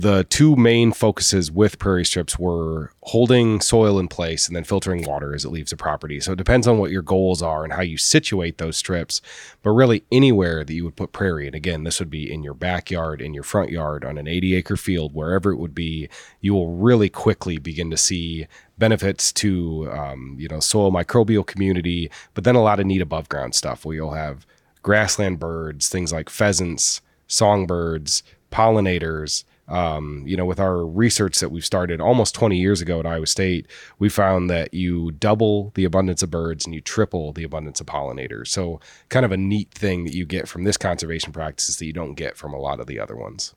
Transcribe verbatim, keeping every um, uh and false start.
The two main focuses with prairie strips were holding soil in place and then filtering water as it leaves the property. So it depends on what your goals are and how you situate those strips, but really anywhere that you would put prairie. And again, this would be in your backyard, in your front yard, on an eighty acre field, wherever it would be, you will really quickly begin to see benefits to, um, you know, soil microbial community, but then a lot of neat above ground stuff where you'll have grassland birds, things like pheasants, songbirds, pollinators. Um, you know, with our research that we've started almost twenty years ago at Iowa State, we found that you double the abundance of birds and you triple the abundance of pollinators. So kind of a neat thing that you get from this conservation practices that you don't get from a lot of the other ones.